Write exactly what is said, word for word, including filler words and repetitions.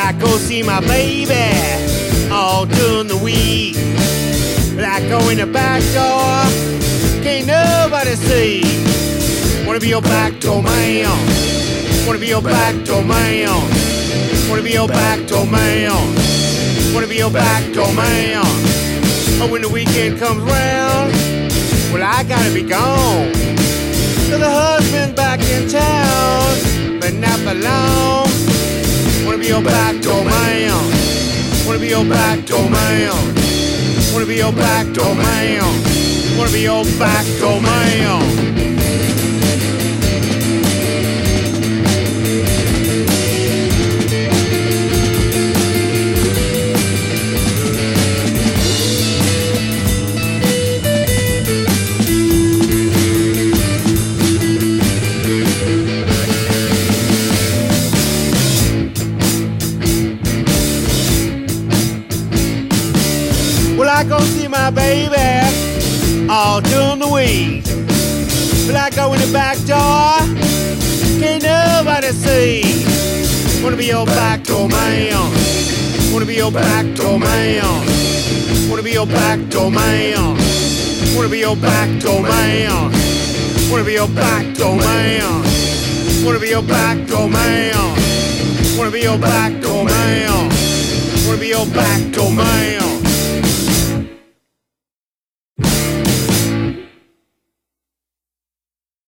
I go see my baby all during the week. But I go in the back door, can't nobody see. Wanna be your back door man, wanna be your back door man, wanna be your back door man, wanna be your back door man. But when the weekend comes round, well, I gotta be gone, 'cause the husband's back in town, but not for long. Wanna be your back door man, wanna be your back door man, wanna be your back door man, wanna be your back door man. Well, I go see my baby all during the week. But I go in the back door, can't nobody see. Wanna be your back door man, wanna be your back door man, wanna be your back door man, wanna be your back door man, wanna be your back door man, wanna be your back door man, wanna be your back door man, wanna be your back door man.